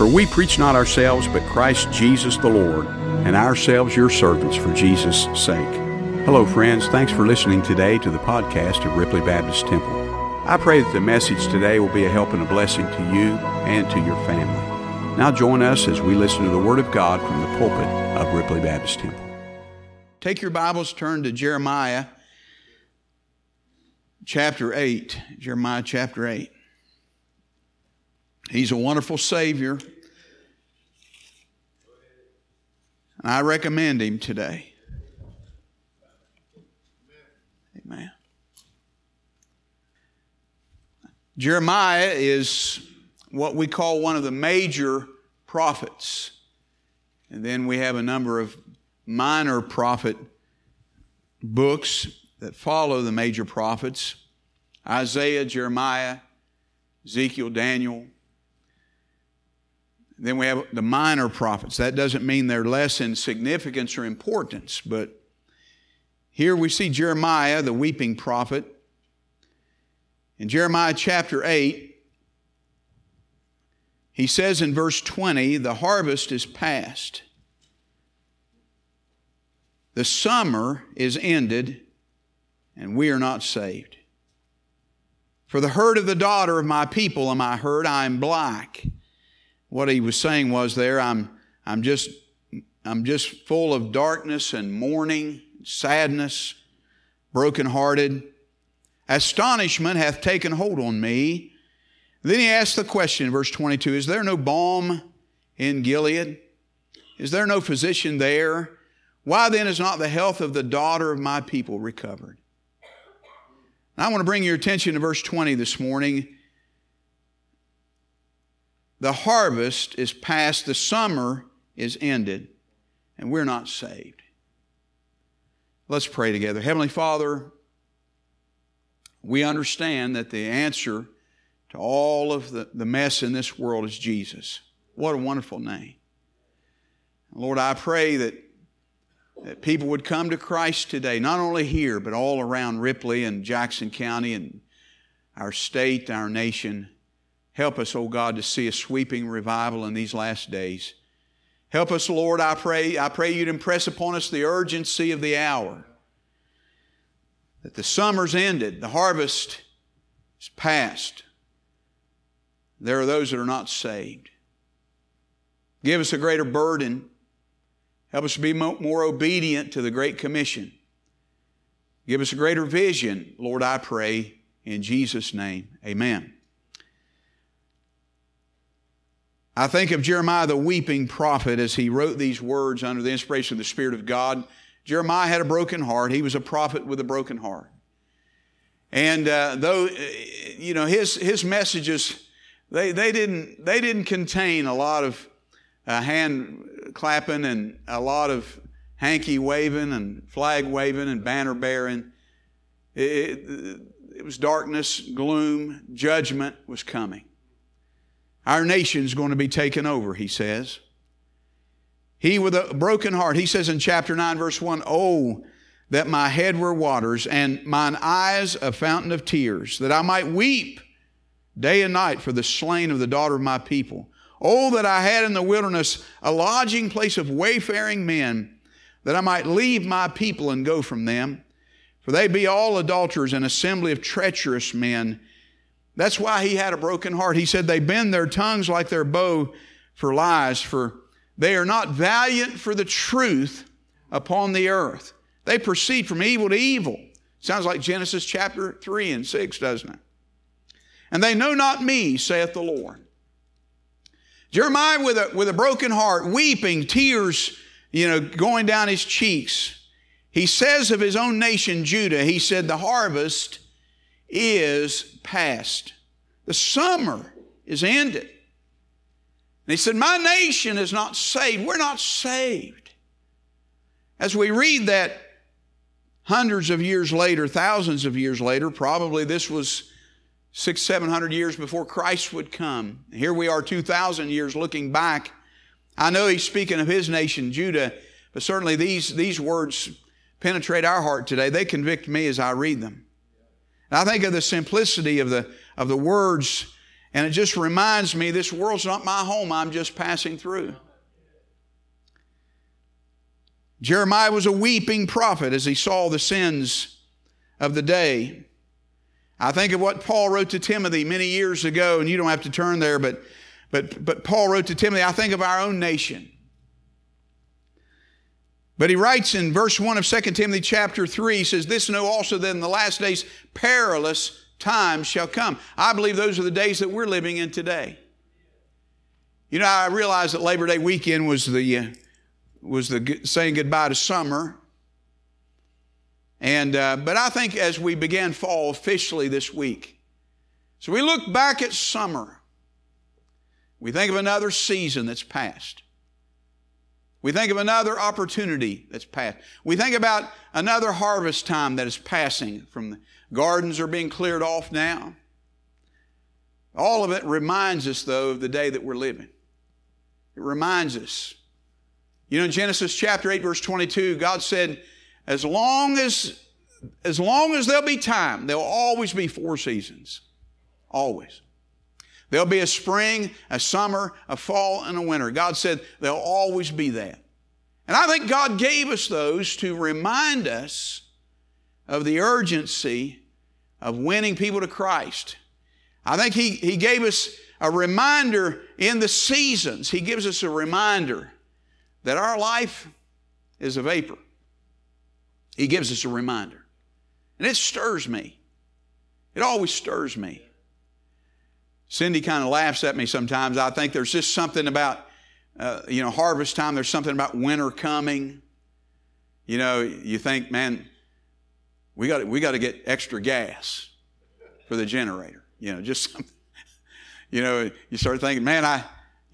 For we preach not ourselves, but Christ Jesus the Lord, and ourselves your servants for Jesus' sake. Hello, friends. Thanks for listening today to the podcast of Ripley Baptist Temple. I pray that the message today will be a help and a blessing to you and to your family. Now join us as we listen to the Word of God from the pulpit of Ripley Baptist Temple. Take your Bibles, turn to Jeremiah chapter 8. Jeremiah chapter 8. He's a wonderful Savior, and I recommend Him today. Amen. Jeremiah is what we call one of the major prophets. And then we have a number of minor prophet books that follow the major prophets. Isaiah, Jeremiah, Ezekiel, Daniel. Then we have the minor prophets. That doesn't mean they're less in significance or importance, but here we see Jeremiah, the weeping prophet. In Jeremiah chapter 8, he says in verse 20, the harvest is past. The summer is ended, and we are not saved. For the herd of the daughter of my people am I heard, I am black. What he was saying was there, I'm just full of darkness and mourning, sadness, brokenhearted. Astonishment hath taken hold on me. Then he asked the question in verse 22, is there no balm in Gilead? Is there no physician there? Why then is not the health of the daughter of my people recovered? Now, I want to bring your attention to verse 20 this morning. The harvest is past, the summer is ended, and we're not saved. Let's pray together. Heavenly Father, we understand that the answer to all of the mess in this world is Jesus. What a wonderful name. Lord, I pray that people would come to Christ today, not only here, but all around Ripley and Jackson County and our state, our nation. Help us, oh God, to see a sweeping revival in these last days. Help us, Lord, I pray you'd impress upon us the urgency of the hour. That the summer's ended, the harvest is past. There are those that are not saved. Give us a greater burden. Help us to be more obedient to the Great Commission. Give us a greater vision, Lord, I pray, in Jesus' name. Amen. I think of Jeremiah, the weeping prophet, as he wrote these words under the inspiration of the Spirit of God. Jeremiah had a broken heart. He was a prophet with a broken heart. And though, you know, his messages, they didn't contain a lot of hand clapping and a lot of hanky waving and flag waving and banner bearing. It was darkness, gloom, judgment was coming. Our nation's going to be taken over, he says. He with a broken heart, he says in chapter 9, verse 1, oh, that my head were waters and mine eyes a fountain of tears, that I might weep day and night for the slain of the daughter of my people. Oh, that I had in the wilderness a lodging place of wayfaring men, that I might leave my people and go from them. For they be all adulterers, an assembly of treacherous men. That's why he had a broken heart. He said, they bend their tongues like their bow for lies, for they are not valiant for the truth upon the earth. They proceed from evil to evil. Sounds like Genesis chapter 3 and 6, doesn't it? And they know not me, saith the Lord. Jeremiah with a broken heart, weeping, tears, going down his cheeks. He says of his own nation, Judah, he said, the harvest is past. The summer is ended. And he said, my nation is not saved. We're not saved. As we read that hundreds of years later, thousands of years later, probably this was 600-700 years before Christ would come. Here we are 2,000 years looking back. I know he's speaking of his nation, Judah, but certainly these words penetrate our heart today. They convict me as I read them. And I think of the simplicity of the words And it just reminds me this world's not my home. I'm just passing through. Jeremiah was a weeping prophet as he saw the sins of the day. I think of what Paul wrote to Timothy many years ago, and you don't have to turn there, but Paul wrote to Timothy, I think of our own nation. But he writes in verse 1 of 2 Timothy chapter 3, he says, this know also that in the last days perilous times shall come. I believe those are the days that we're living in today. You know, I realize that Labor Day weekend was the saying goodbye to summer. And but I think as we began fall officially this week, so we look back at summer, we think of another season that's passed. We think of another opportunity that's passed. We think about another harvest time that is passing. From the gardens are being cleared off now. All of it reminds us, though, of the day that we're living. It reminds us. You know, in Genesis chapter 8, verse 22, God said, as long as there'll be time, there'll always be 4 seasons. Always. There'll be a spring, a summer, a fall, and a winter. God said there'll always be that. And I think God gave us those to remind us of the urgency of winning people to Christ. I think He gave us a reminder in the seasons. He gives us a reminder that our life is a vapor. He gives us a reminder. And it stirs me. It always stirs me. Cindy kind of laughs at me sometimes. I think there's just something about, harvest time. There's something about winter coming. You know, you think, man, we got to get extra gas for the generator. You know, just something. You know, you start thinking, man,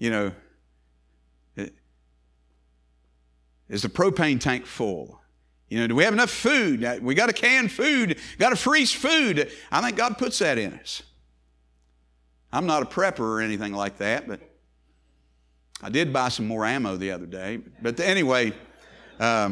is the propane tank full? You know, do we have enough food? We got to can food, got to freeze food. I think God puts that in us. I'm not a prepper or anything like that, but I did buy some more ammo the other day. But anyway, I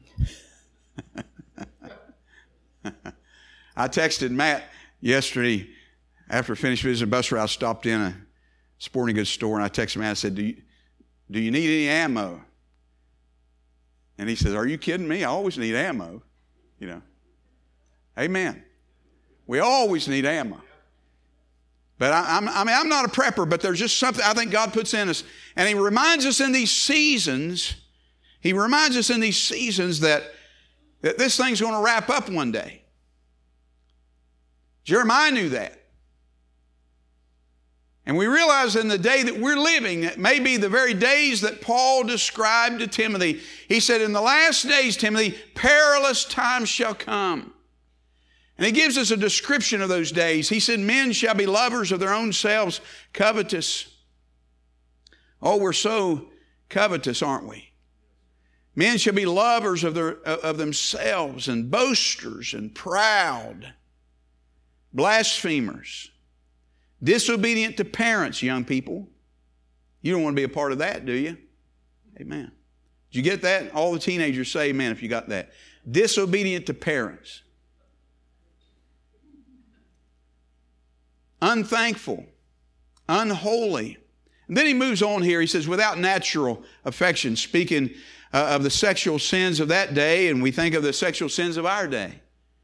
texted Matt yesterday after I finished visiting bus route. I stopped in a sporting goods store and I texted Matt. I said, do you need any ammo? And he says, are you kidding me? I always need ammo. You know. Amen. We always need ammo. But I'm not a prepper, but there's just something I think God puts in us. And He reminds us in these seasons, that this thing's going to wrap up one day. Jeremiah knew that. And we realize in the day that we're living, it may be the very days that Paul described to Timothy. He said, in the last days, Timothy, perilous times shall come. And he gives us a description of those days. He said, men shall be lovers of their own selves, covetous. Oh, we're so covetous, aren't we? Men shall be lovers of themselves and boasters and proud, blasphemers, disobedient to parents, young people. You don't want to be a part of that, do you? Amen. Did you get that? All the teenagers say amen if you got that. Disobedient to parents. Unthankful. Unholy. And then he moves on here. He says, without natural affection, speaking of the sexual sins of that day, and we think of the sexual sins of our day.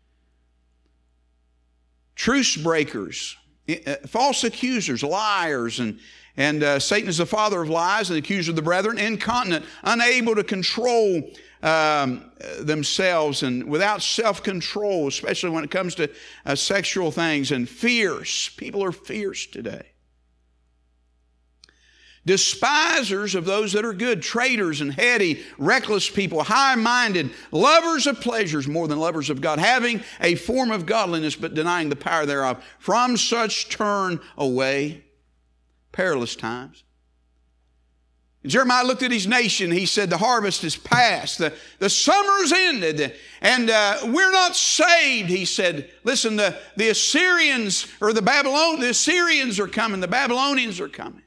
Truce breakers. False accusers, liars, and Satan is the father of lies and the accuser of the brethren, incontinent, unable to control themselves and without self-control, especially when it comes to sexual things, and fierce. People are fierce today. Despisers of those that are good, traitors and heady, reckless people, high-minded, lovers of pleasures more than lovers of God, having a form of godliness but denying the power thereof. From such turn away. Perilous times. Jeremiah looked at his nation. He said, the harvest is past. The summer's ended. And we're not saved, he said. Listen, the Assyrians or the Assyrians are coming. The Babylonians are coming.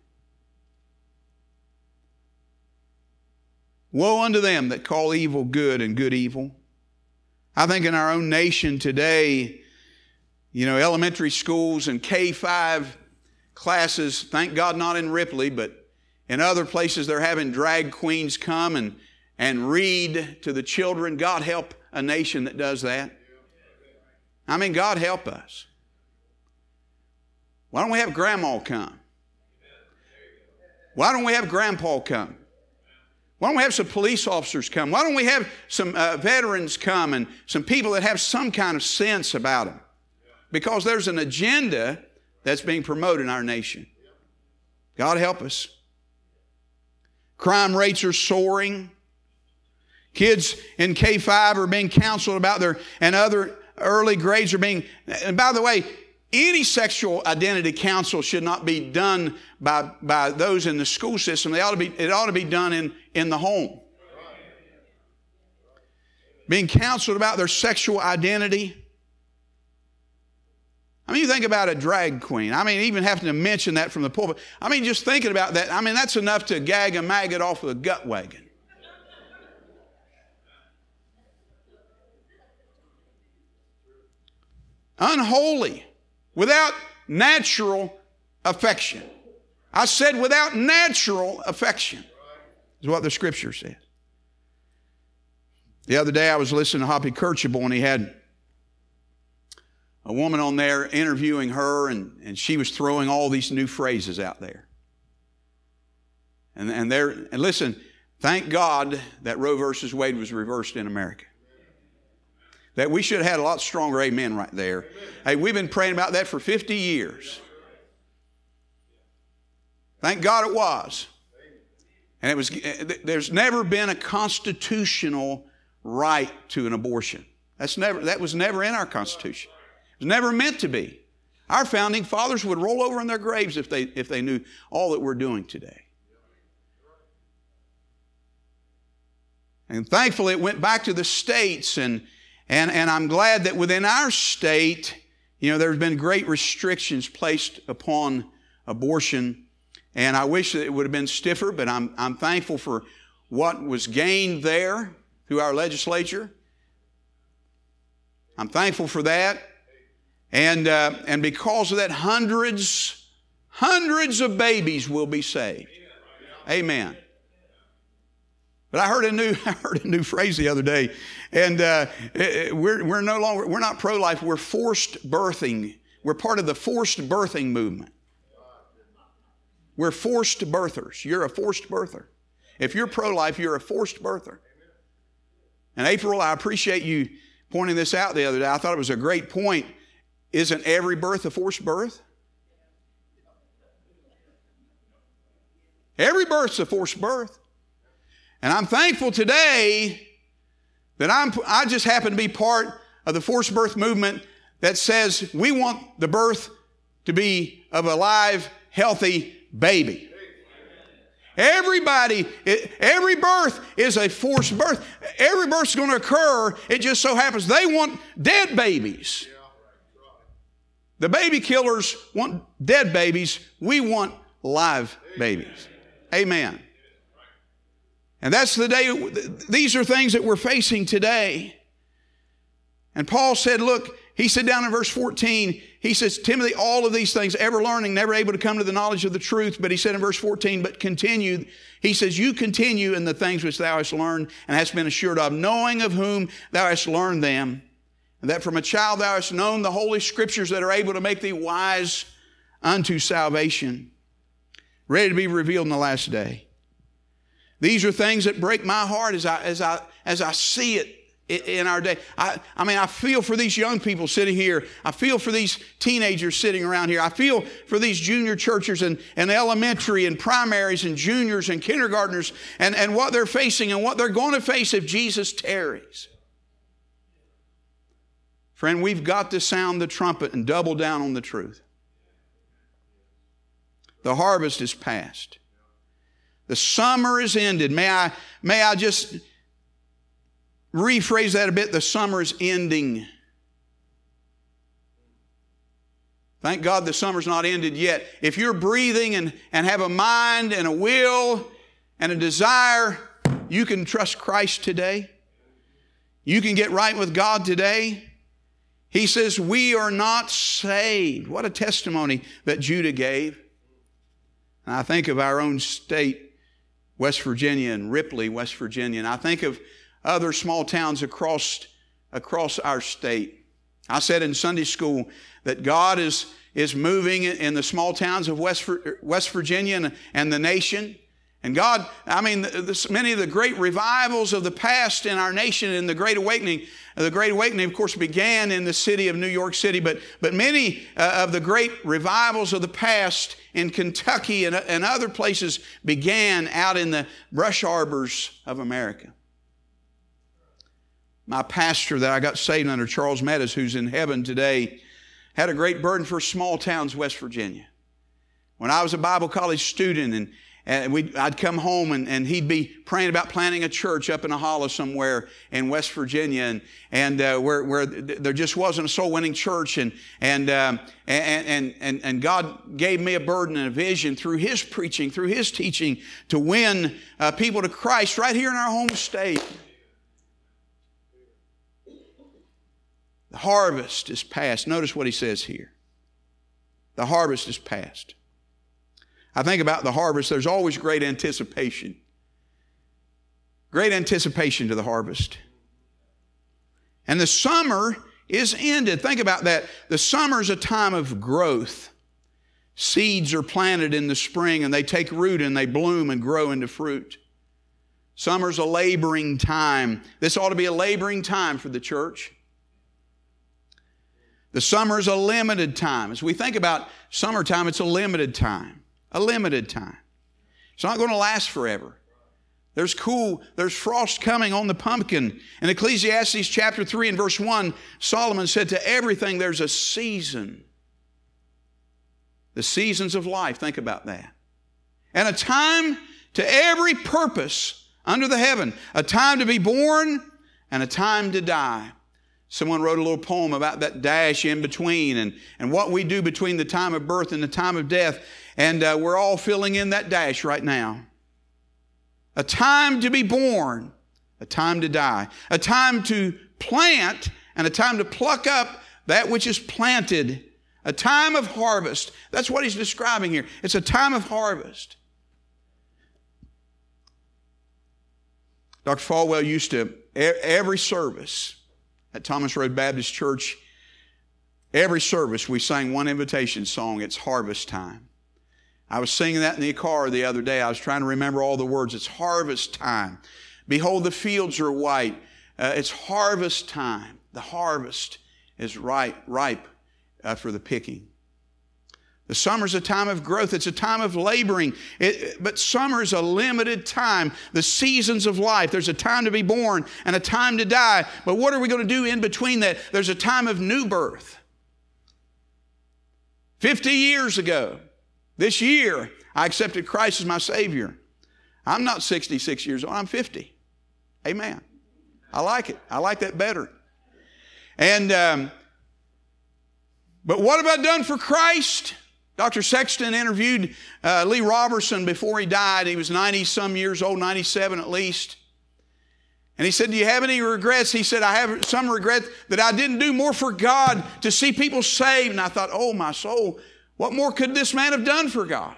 Woe unto them that call evil good and good evil. I think in our own nation today, elementary schools and K-5 classes, thank God not in Ripley, but in other places they're having drag queens come and read to the children. God help a nation that does that. I mean, God help us. Why don't we have grandma come? Why don't we have grandpa come? Why don't we have some police officers come? Why don't we have some veterans come and some people that have some kind of sense about them? Because there's an agenda that's being promoted in our nation. God help us. Crime rates are soaring. Kids in K-5 are being counseled about and other early grades are being, and by the way, any sexual identity counsel should not be done by those in the school system. It ought to be done in the home. Being counseled about their sexual identity. I mean, you think about a drag queen. I mean, even having to mention that from the pulpit. I mean, just thinking about that, I mean, that's enough to gag a maggot off of a gut wagon. Unholy. Without natural affection. I said without natural affection is what the Scripture says. The other day I was listening to Hoppy Kercheval, and he had a woman on there interviewing her, and she was throwing all these new phrases out there. And listen, thank God that Roe versus Wade was reversed in America. That we should have had a lot stronger amen right there. Hey, we've been praying about that for 50 years. Thank God it was. And there's never been a constitutional right to an abortion. That was never in our Constitution. It was never meant to be. Our founding fathers would roll over in their graves if they knew all that we're doing today. And thankfully it went back to the states, and I'm glad that within our state, there's been great restrictions placed upon abortion. And I wish that it would have been stiffer, but I'm thankful for what was gained there through our legislature. I'm thankful for that. And because of that, hundreds of babies will be saved. Amen. But I heard a new phrase the other day, and we're not pro-life. We're forced birthing. We're part of the forced birthing movement. We're forced birthers. You're a forced birther. If you're pro-life, you're a forced birther. And April, I appreciate you pointing this out the other day. I thought it was a great point. Isn't every birth a forced birth? Every birth's a forced birth. And I'm thankful today that I just happen to be part of the forced birth movement that says we want the birth to be of a live, healthy baby. Every birth is a forced birth. Every birth's going to occur. It just so happens they want dead babies. The baby killers want dead babies. We want live babies. Amen. And that's the day, these are things that we're facing today. And Paul said, look, he said down in verse 14, he says, Timothy, all of these things, ever learning, never able to come to the knowledge of the truth. But he said in verse 14, but continue. He says, you continue in the things which thou hast learned and hast been assured of, knowing of whom thou hast learned them, and that from a child thou hast known the holy scriptures that are able to make thee wise unto salvation, ready to be revealed in the last day. These are things that break my heart as I see it in our day. I feel for these young people sitting here. I feel for these teenagers sitting around here. I feel for these junior churches and elementary and primaries and juniors and kindergartners and what they're facing and what they're going to face if Jesus tarries. Friend, we've got to sound the trumpet and double down on the truth. The harvest is past. The summer is ended. May I just rephrase that a bit? The summer is ending. Thank God the summer's not ended yet. If you're breathing and have a mind and a will and a desire, you can trust Christ today. You can get right with God today. He says, we are not saved. What a testimony that Judah gave. And I think of our own state, West Virginia and Ripley, West Virginia. And I think of other small towns across our state. I said in Sunday school that God is moving in the small towns of West Virginia and the nation. And God, many of the great revivals of the past in our nation and the Great Awakening, of course, began in the city of New York City, but many of the great revivals of the past in Kentucky and other places began out in the brush arbors of America. My pastor that I got saved under, Charles Meadows, who's in heaven today, had a great burden for small towns, West Virginia. When I was a Bible college student and I'd come home and he'd be praying about planting a church up in a hollow somewhere in West Virginia and where there just wasn't a soul winning church and God gave me a burden and a vision through His preaching, through His teaching to win people to Christ right here in our home state. The harvest is past. Notice what he says here. The harvest is past. I think about the harvest, there's always great anticipation. Great anticipation to the harvest. And the summer is ended. Think about that. The summer is a time of growth. Seeds are planted in the spring and they take root and they bloom and grow into fruit. Summer's a laboring time. This ought to be a laboring time for the church. The summer is a limited time. As we think about summertime, it's a limited time. A limited time. It's not going to last forever. There's frost coming on the pumpkin. In Ecclesiastes chapter 3 and verse 1, Solomon said, to everything there's a season. The seasons of life, think about that. And a time to every purpose under the heaven. A time to be born and a time to die. Someone wrote a little poem about that dash in between and what we do between the time of birth and the time of death. And we're all filling in that dash right now. A time to be born, a time to die. A time to plant and a time to pluck up that which is planted. A time of harvest. That's what he's describing here. It's a time of harvest. Dr. Falwell used to, every service at Thomas Road Baptist Church, every service we sang one invitation song. It's harvest time. I was singing that in the car the other day. I was trying to remember all the words. It's harvest time. Behold, the fields are white. It's harvest time. The harvest is ripe for the picking. The summer's a time of growth. It's a time of laboring. But summer's a limited time. The seasons of life. There's a time to be born and a time to die. But what are we going to do in between that? There's a time of new birth. 50 years ago, this year, I accepted Christ as my Savior. I'm not 66 years old. I'm 50. Amen. I like it. I like that better. And but what have I done for Christ? Dr. Sexton interviewed Lee Robertson before he died. He was 90-some years old, 97 at least. And he said, do you have any regrets? He said, I have some regret that I didn't do more for God to see people saved. And I thought, oh, my soul, what more could this man have done for God?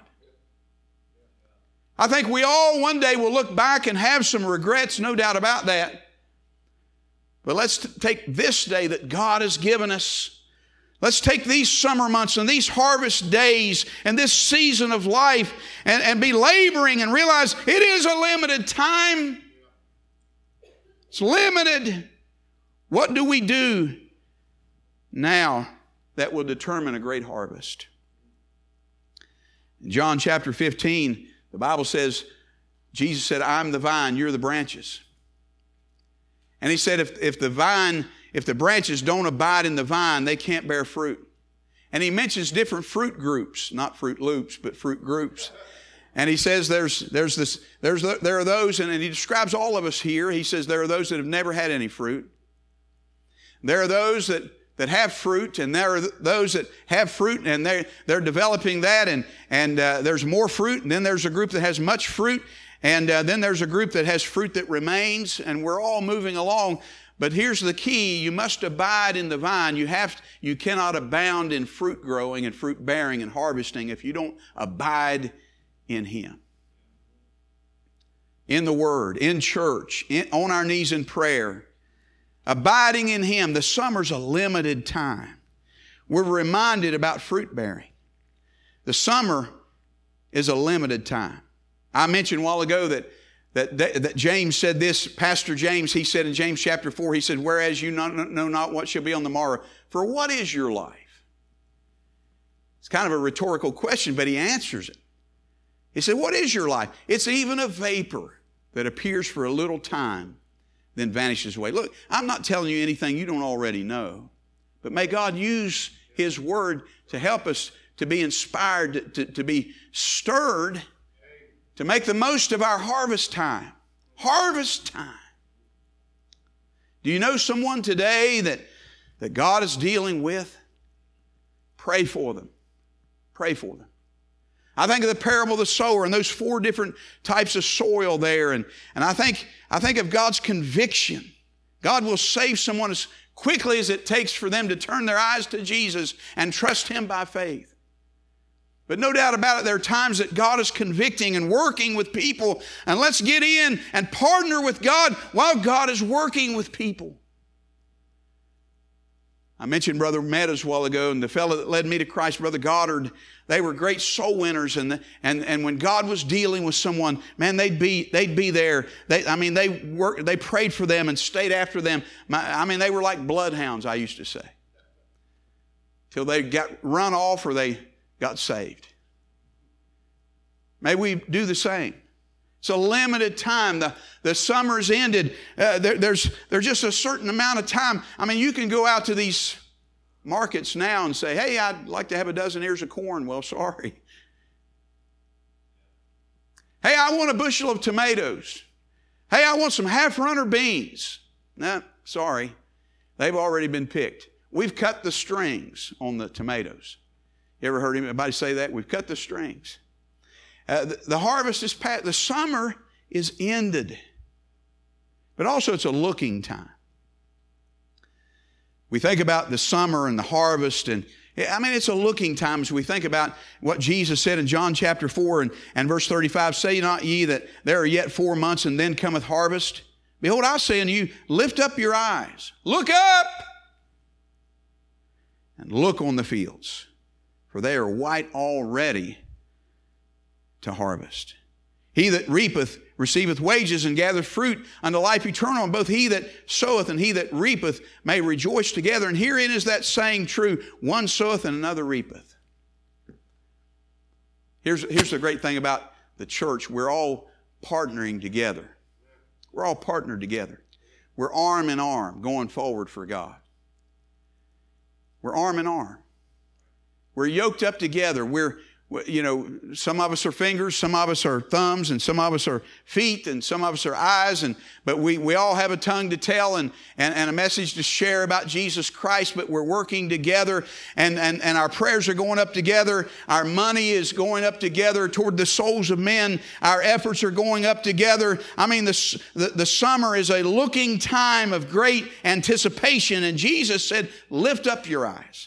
I think we all one day will look back and have some regrets, no doubt about that. But let's take this day that God has given us. Let's take these summer months and these harvest days and this season of life and be laboring and realize it is a limited time. It's limited. What do we do now that will determine a great harvest? In John chapter 15, the Bible says, Jesus said, I'm the vine, you're the branches. And he said, if the branches don't abide in the vine, they can't bear fruit. And he mentions different fruit groups, not Fruit Loops, but fruit groups. And he says there are those, and he describes all of us here. He says there are those that have never had any fruit. There are those that have fruit, and there are those that have fruit, and they're developing that, and there's more fruit, and then there's a group that has much fruit, and then there's a group that has fruit that remains, and we're all moving along. But here's the key. You must abide in the vine. You cannot abound in fruit growing and fruit bearing and harvesting if you don't abide in Him. In the Word, in church, on our knees in prayer. Abiding in Him. The summer's a limited time. We're reminded about fruit bearing. The summer is a limited time. I mentioned a while ago that James said this, Pastor James, he said in James chapter 4, he said, whereas you know not what shall be on the morrow, for what is your life? It's kind of a rhetorical question, but he answers it. He said, what is your life? It's even a vapor that appears for a little time, then vanishes away. Look, I'm not telling you anything you don't already know, but may God use His Word to help us to be inspired, to be stirred, to make the most of our harvest time. Harvest time. Do you know someone today that God is dealing with? Pray for them. Pray for them. I think of the parable of the sower and those 4 different types of soil there. And I think of God's conviction. God will save someone as quickly as it takes for them to turn their eyes to Jesus and trust Him by faith. But no doubt about it, there are times that God is convicting and working with people. And let's get in and partner with God while God is working with people. I mentioned Brother Meadows a while ago, and the fellow that led me to Christ, Brother Goddard. They were great soul winners, and when God was dealing with someone, man, they'd be there. They prayed for them and stayed after them. They were like bloodhounds, I used to say, till they got run off or they got saved. May we do the same. It's a limited time. The summer's ended. There's just a certain amount of time. You can go out to these markets now and say, hey, I'd like to have a dozen ears of corn. Well, sorry. Hey, I want a bushel of tomatoes. Hey, I want some half-runner beans. No, sorry. They've already been picked. We've cut the strings on the tomatoes. You ever heard anybody say that? We've cut the strings. The harvest is past. The summer is ended. But also it's a looking time. We think about the summer and the harvest, and it's a looking time as we think about what Jesus said in John chapter 4 and verse 35, say not ye that there are yet 4 months and then cometh harvest? Behold, I say unto you, lift up your eyes, look up, and look on the fields, for they are white already to harvest. He that reapeth receiveth wages and gathereth fruit unto life eternal, and both he that soweth and he that reapeth may rejoice together. And herein is that saying true, one soweth and another reapeth. Here's the great thing about the church. We're all partnering together. We're all partnered together. We're arm in arm going forward for God. We're arm in arm. We're yoked up together. Some of us are fingers, some of us are thumbs, and some of us are feet, and some of us are eyes. But we all have a tongue to tell and a message to share about Jesus Christ. But we're working together, and our prayers are going up together. Our money is going up together toward the souls of men. Our efforts are going up together. The summer is a looking time of great anticipation, and Jesus said, "Lift up your eyes."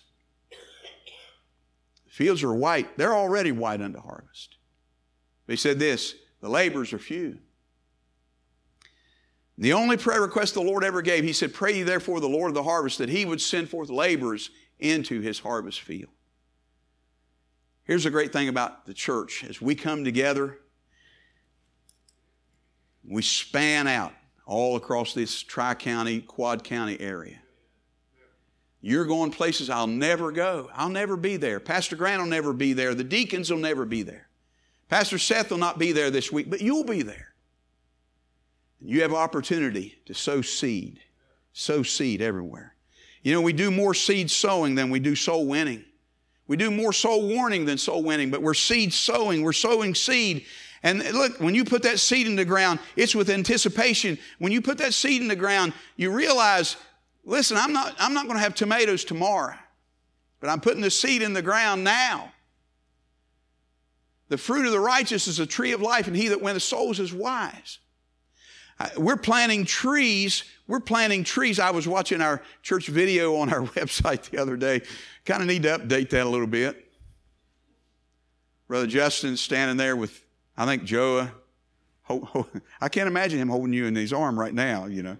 Fields are white. They're already white unto harvest. He said this, the laborers are few. The only prayer request the Lord ever gave, He said, pray ye therefore the Lord of the harvest that He would send forth laborers into His harvest field. Here's the great thing about the church. As we come together, we span out all across this Tri-County, Quad County area. You're going places I'll never go. I'll never be there. Pastor Grant will never be there. The deacons will never be there. Pastor Seth will not be there this week, but you'll be there. You have opportunity to sow seed. Sow seed everywhere. We do more seed sowing than we do soul winning. We do more soul warning than soul winning, but we're seed sowing. We're sowing seed. And look, when you put that seed in the ground, it's with anticipation. When you put that seed in the ground, you realize, listen, I'm not going to have tomatoes tomorrow, but I'm putting the seed in the ground now. The fruit of the righteous is a tree of life, and he that winneth souls is wise. We're planting trees. I was watching our church video on our website the other day. Kind of need to update that a little bit. Brother Justin's standing there with I think Joe, I can't imagine him holding you in his arm right now, you know.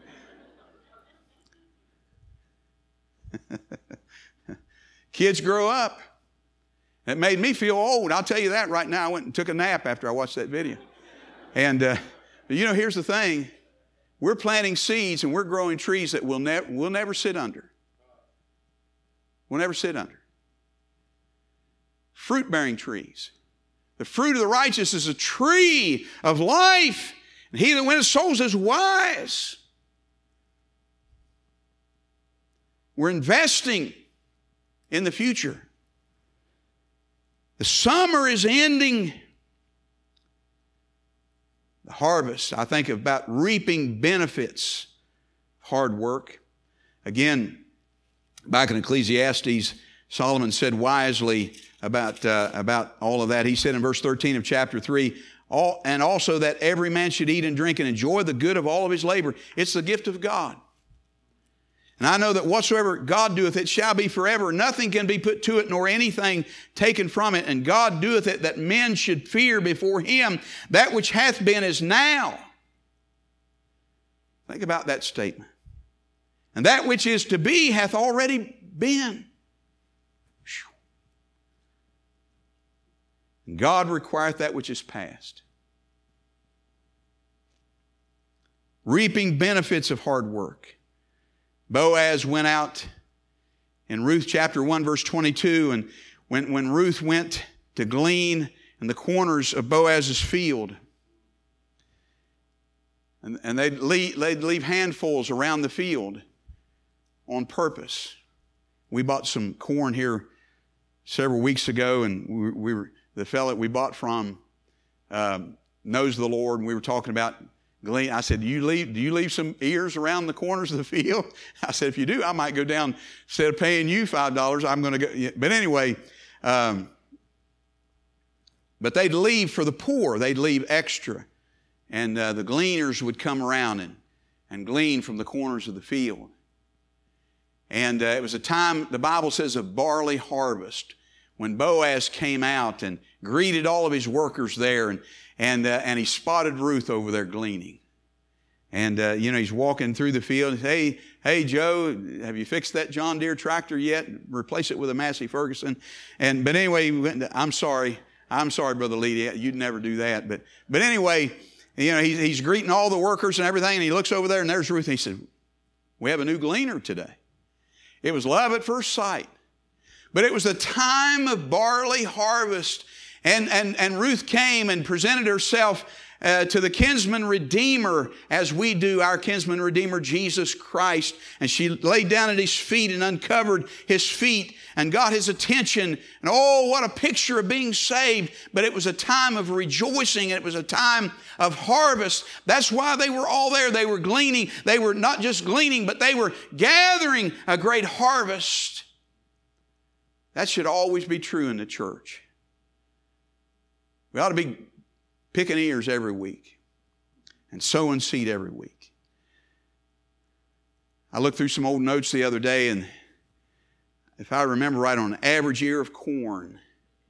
Kids grow up. It made me feel old. I'll tell you that right now. I went and took a nap after I watched that video. And, you know, here's the thing. We're planting seeds and we're growing trees that we'll never sit under. We'll never sit under. Fruit-bearing trees. The fruit of the righteous is a tree of life. And he that winneth souls is wise. We're investing in the future. The summer is ending. The harvest, I think about reaping benefits of hard work. Again, back in Ecclesiastes, Solomon said wisely about all of that. He said in verse 13 of chapter 3, and also that every man should eat and drink and enjoy the good of all of his labor. It's the gift of God. And I know that whatsoever God doeth, it shall be forever. Nothing can be put to it, nor anything taken from it. And God doeth it that men should fear before Him. That which hath been is now. Think about that statement. And that which is to be hath already been. And God requireth that which is past. Reaping benefits of hard work. Boaz went out in Ruth chapter 1 verse 22, and when Ruth went to glean in the corners of Boaz's field, and they'd leave handfuls around the field on purpose. We bought some corn here several weeks ago, and the fellow that we bought from knows the Lord, and we were talking about glean. I said, do you leave some ears around the corners of the field? I said, if you do, I might go down, instead of paying you $5, I'm going to go. But anyway, but they'd leave for the poor. They'd leave extra. And the gleaners would come around and glean from the corners of the field. And it was a time, the Bible says, of barley harvest, when Boaz came out and greeted all of his workers there, and he spotted Ruth over there gleaning. And, he's walking through the field. Hey, Joe, have you fixed that John Deere tractor yet? Replace it with a Massey Ferguson. But anyway, I'm sorry, Brother Lee, you'd never do that. But anyway, he's greeting all the workers and everything, and he looks over there, and there's Ruth, and he said, we have a new gleaner today. It was love at first sight. But it was the time of barley harvest. And Ruth came and presented herself to the kinsman redeemer, as we do our kinsman redeemer, Jesus Christ. And she laid down at His feet and uncovered His feet and got His attention. And oh, what a picture of being saved. But it was a time of rejoicing. It was a time of harvest. That's why they were all there. They were gleaning. They were not just gleaning, but they were gathering a great harvest. That should always be true in the church. We ought to be picking ears every week and sowing seed every week. I looked through some old notes the other day, and if I remember right, on an average ear of corn,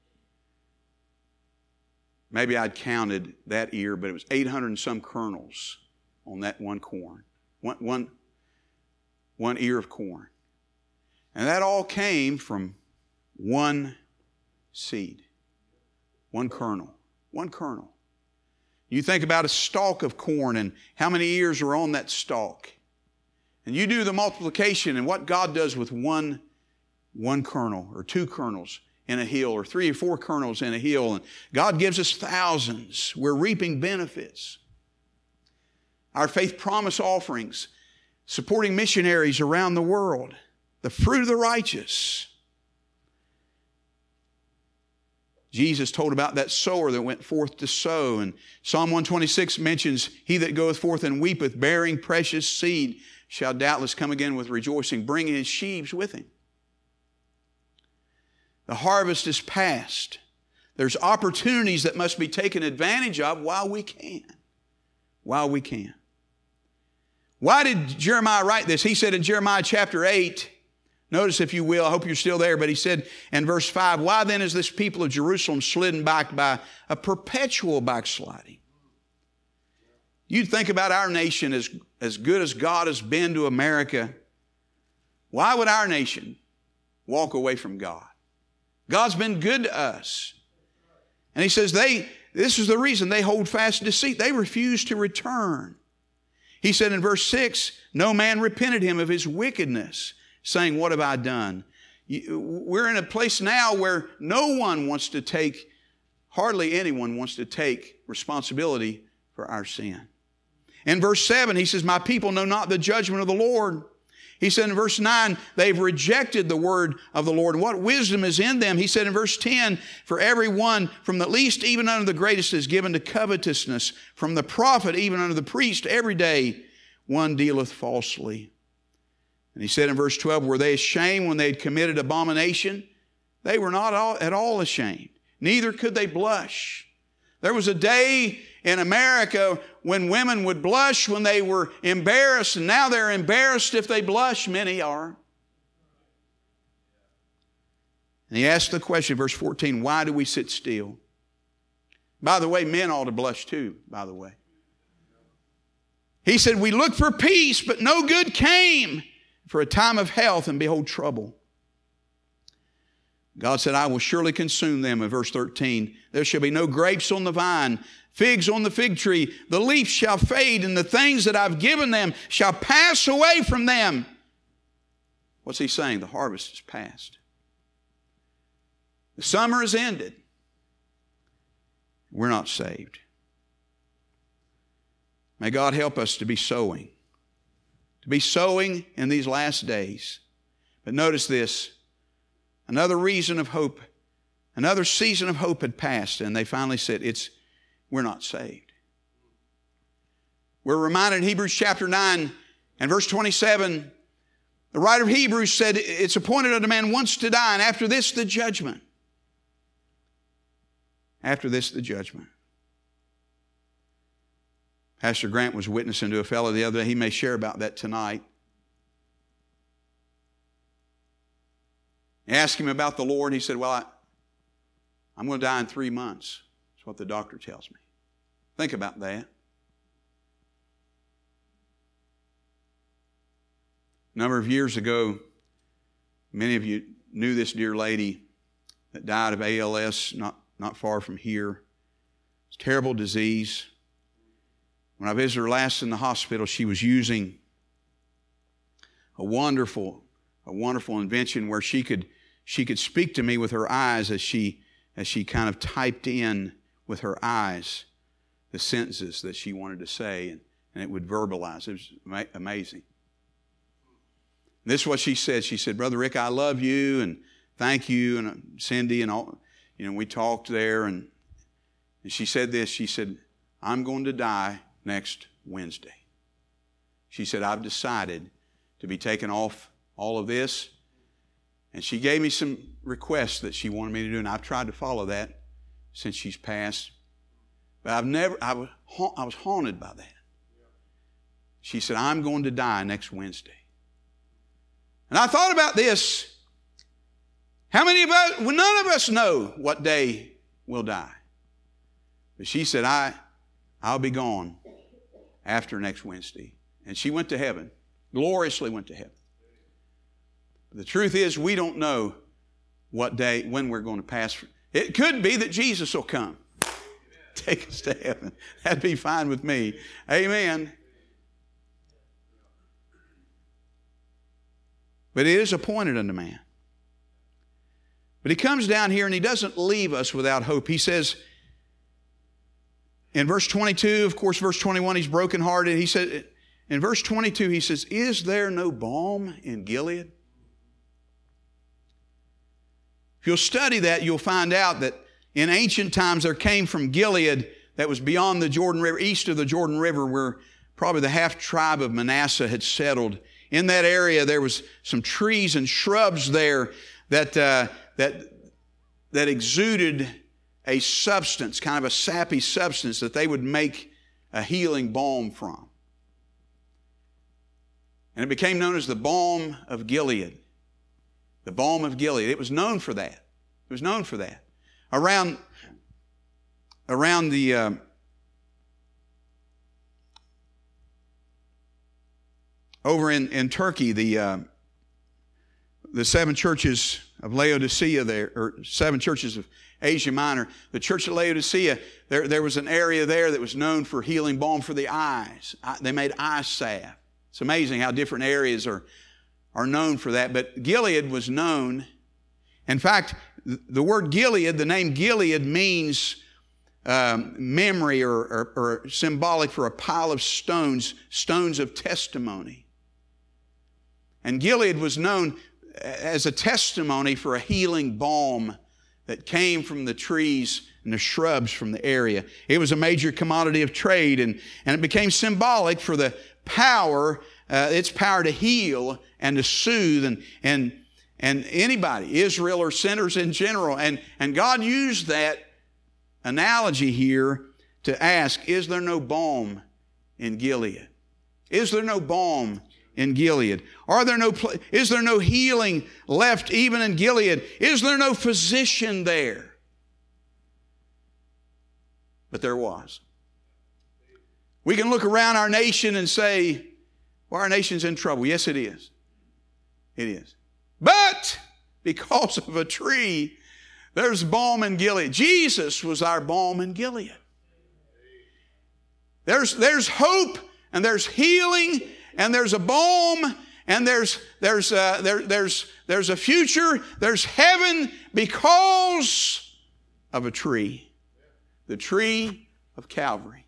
maybe I'd counted that ear, but it was 800 and some kernels on that one corn. One ear of corn. And that all came from one seed. One kernel. One kernel. You think about a stalk of corn and how many ears are on that stalk. And you do the multiplication and what God does with one kernel or two kernels in a hill or 3 or 4 kernels in a hill. And God gives us thousands. We're reaping benefits. Our faith promise offerings, supporting missionaries around the world, the fruit of the righteous. Jesus told about that sower that went forth to sow. And Psalm 126 mentions, he that goeth forth and weepeth, bearing precious seed, shall doubtless come again with rejoicing, bringing his sheaves with him. The harvest is past. There's opportunities that must be taken advantage of while we can. While we can. Why did Jeremiah write this? He said in Jeremiah chapter 8, Notice, if you will, I hope you're still there, but he said in verse 5, why then is this people of Jerusalem slidden back by a perpetual backsliding? You'd think about our nation as good as God has been to America. Why would our nation walk away from God? God's been good to us. And he says this is the reason they hold fast deceit. They refuse to return. He said in verse 6, no man repented him of his wickedness, saying, what have I done? We're in a place now where hardly anyone wants to take responsibility for our sin. In verse 7, he says, my people know not the judgment of the Lord. He said in verse 9, they've rejected the word of the Lord. And what wisdom is in them? He said in verse 10, for every one from the least even unto the greatest is given to covetousness. From the prophet even unto the priest, every day one dealeth falsely. And he said in verse 12, were they ashamed when they had committed abomination? They were not at all ashamed. Neither could they blush. There was a day in America when women would blush when they were embarrassed, and now they're embarrassed if they blush. Many are. And he asked the question, verse 14, why do we sit still? By the way, men ought to blush too, by the way. He said, we looked for peace, but no good came, for a time of health, and behold, trouble. God said, I will surely consume them. In verse 13, there shall be no grapes on the vine, figs on the fig tree. The leaf shall fade, and the things that I've given them shall pass away from them. What's he saying? The harvest is past. The summer is ended. We're not saved. May God help us to be sowing in these last days. But notice this. Another reason of hope, another season of hope had passed, and they finally said, we're not saved. We're reminded in Hebrews chapter 9 and verse 27, the writer of Hebrews said, it's appointed unto man once to die, and after this the judgment. After this the judgment. Pastor Grant was witnessing to a fellow the other day. He may share about that tonight. I asked him about the Lord. He said, well, I'm going to die in 3 months. That's what the doctor tells me. Think about that. A number of years ago, many of you knew this dear lady that died of ALS not far from here. It's a terrible disease. When I visited her last in the hospital, she was using a wonderful invention where she could speak to me with her eyes as she kind of typed in with her eyes the sentences that she wanted to say, and it would verbalize. It was amazing. This is what she said. She said, Brother Rick, I love you, and thank you, and Cindy, and all. We talked there, and she said this. She said, I'm going to die next Wednesday. She said, I've decided to be taken off all of this. And she gave me some requests that she wanted me to do, and I've tried to follow that since she's passed. But I was haunted by that. She said, I'm going to die next Wednesday. And I thought about this. How many of us, well, none of us know what day we'll die. But she said, I'll be gone after next Wednesday. And she went to heaven, gloriously went to heaven. But the truth is, we don't know what day, when we're going to pass. It could be that Jesus will come, take us to heaven. That'd be fine with me. Amen. But it is appointed unto man. But he comes down here and he doesn't leave us without hope. He says, in verse 22, of course, verse 21, he's brokenhearted. He said, in verse 22, he says, is there no balm in Gilead? If you'll study that, you'll find out that in ancient times there came from Gilead, that was beyond the Jordan River, east of the Jordan River, where probably the half tribe of Manasseh had settled. In that area, there was some trees and shrubs there that exuded a substance, kind of a sappy substance that they would make a healing balm from. And it became known as the balm of Gilead. The balm of Gilead. It was known for that. It was known for that. Around the over in Turkey, the 7 churches of Laodicea there, or 7 churches of Asia Minor, the church of Laodicea, there was an area there that was known for healing balm for the eyes. They made eye salve. It's amazing how different areas are known for that. But Gilead was known. In fact, the word Gilead, the name Gilead means memory or symbolic for a pile of stones of testimony. And Gilead was known as a testimony for a healing balm that came from the trees and the shrubs from the area. It was a major commodity of trade, and it became symbolic for the power, its power to heal and to soothe and anybody, Israel or sinners in general. And God used that analogy here to ask, is there no balm in Gilead? Is there no balm in Gilead? Is there no healing left even in Gilead? Is there no physician there? But there was. We can look around our nation and say, well, our nation's in trouble. Yes, it is. It is. But because of a tree, there's balm in Gilead. Jesus was our balm in Gilead. There's hope, and there's healing, and there's a balm, and there's a future, there's heaven because of a tree. The tree of Calvary.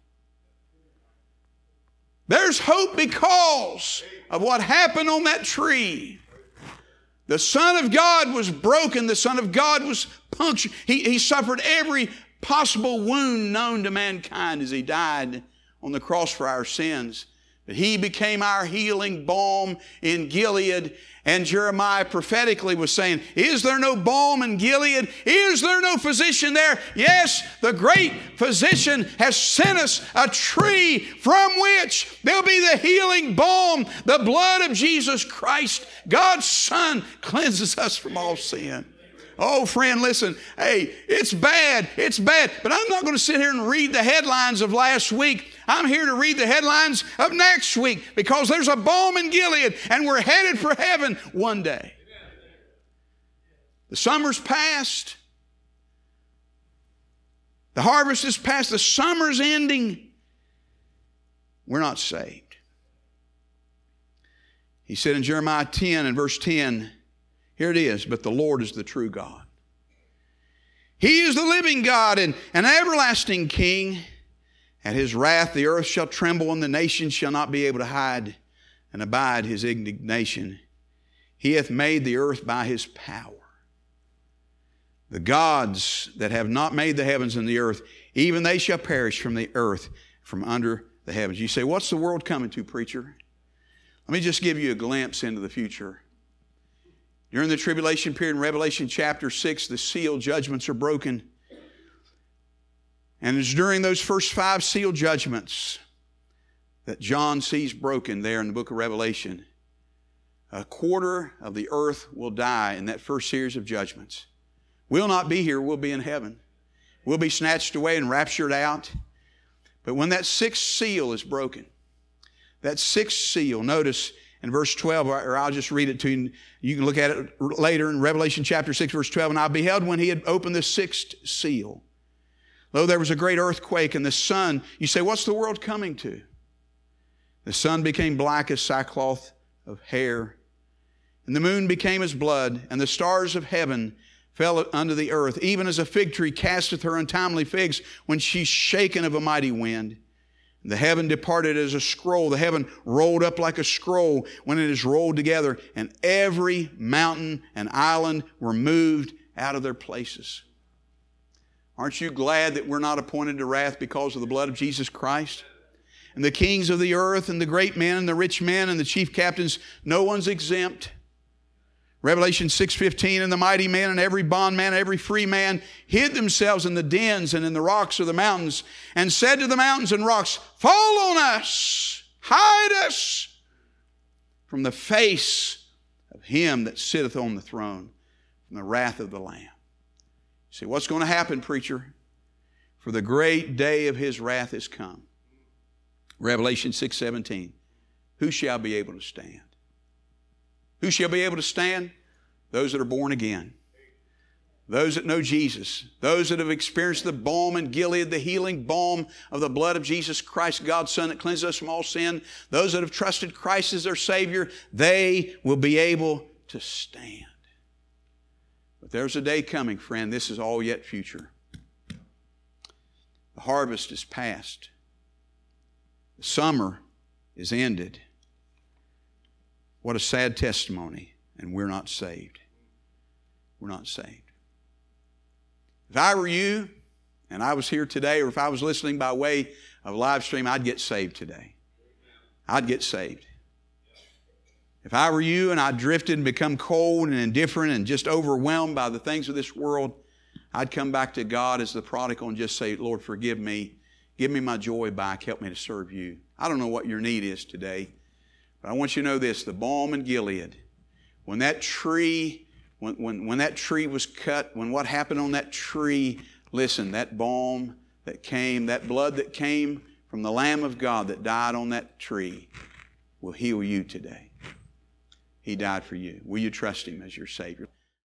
There's hope because of what happened on that tree. The Son of God was broken. The Son of God was punctured. He suffered every possible wound known to mankind as He died on the cross for our sins. But He became our healing balm in Gilead. And Jeremiah prophetically was saying, is there no balm in Gilead? Is there no physician there? Yes, the great physician has sent us a tree from which there'll be the healing balm. The blood of Jesus Christ, God's Son, cleanses us from all sin. Oh, friend, listen. Hey, it's bad. It's bad. But I'm not going to sit here and read the headlines of last week. I'm here to read the headlines of next week, because there's a balm in Gilead and we're headed for heaven one day. The summer's past. The harvest is past. The summer's ending. We're not saved. He said in Jeremiah 10 and verse 10, here it is, but the Lord is the true God. He is the living God and an everlasting King. At His wrath the earth shall tremble, and the nations shall not be able to hide and abide His indignation. He hath made the earth by His power. The gods that have not made the heavens and the earth, even they shall perish from the earth, from under the heavens. You say, what's the world coming to, preacher? Let me just give you a glimpse into the future. During the tribulation period in Revelation chapter 6, the seal judgments are broken. And it's during those first 5 seal judgments that John sees broken there in the book of Revelation. A quarter of the earth will die in that first series of judgments. We'll not be here. We'll be in heaven. We'll be snatched away and raptured out. But when that 6th seal is broken, that 6th seal, notice in verse 12, or I'll just read it to you. You can look at it later in Revelation chapter 6, verse 12. And I beheld when He had opened the 6th seal. Lo, there was a great earthquake, and the sun, you say, what's the world coming to? The sun became black as sackcloth of hair, and the moon became as blood, and the stars of heaven fell unto the earth, even as a fig tree casteth her untimely figs when she's shaken of a mighty wind. The heaven departed as a scroll. The heaven rolled up like a scroll when it is rolled together, and every mountain and island were moved out of their places. Aren't you glad that we're not appointed to wrath because of the blood of Jesus Christ? And the kings of the earth and the great men and the rich men and the chief captains, no one's exempt. Revelation 6:15, and the mighty men and every bondman and every free man hid themselves in the dens and in the rocks of the mountains, and said to the mountains and rocks, fall on us, hide us from the face of Him that sitteth on the throne, from the wrath of the Lamb. See, what's going to happen, preacher? For the great day of His wrath is come. Revelation 6:17. Who shall be able to stand? Who shall be able to stand? Those that are born again. Those that know Jesus. Those that have experienced the balm in Gilead, the healing balm of the blood of Jesus Christ, God's Son, that cleanses us from all sin. Those that have trusted Christ as their Savior, they will be able to stand. But there's a day coming, friend. This is all yet future. The harvest is past. The summer is ended. What a sad testimony. And we're not saved. We're not saved. If I were you, and I was here today, or if I was listening by way of live stream, I'd get saved today. I'd get saved. If I were you and I drifted and become cold and indifferent and just overwhelmed by the things of this world, I'd come back to God as the prodigal and just say, Lord, forgive me. Give me my joy back. Help me to serve you. I don't know what your need is today, but I want you to know this. The balm in Gilead, when that tree, when that tree was cut, when what happened on that tree, listen, that balm that came, that blood that came from the Lamb of God that died on that tree will heal you today. He died for you. Will you trust Him as your Savior?